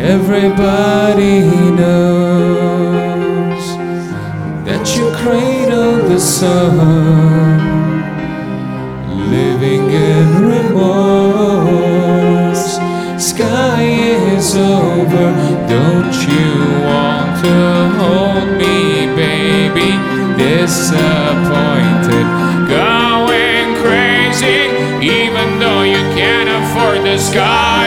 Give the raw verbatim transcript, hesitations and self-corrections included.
Everybody knows that you cradle the sun, living in remorse. Sky is over, don't you want to hold me, baby? Disappointed, going crazy, even though you can't afford the sky.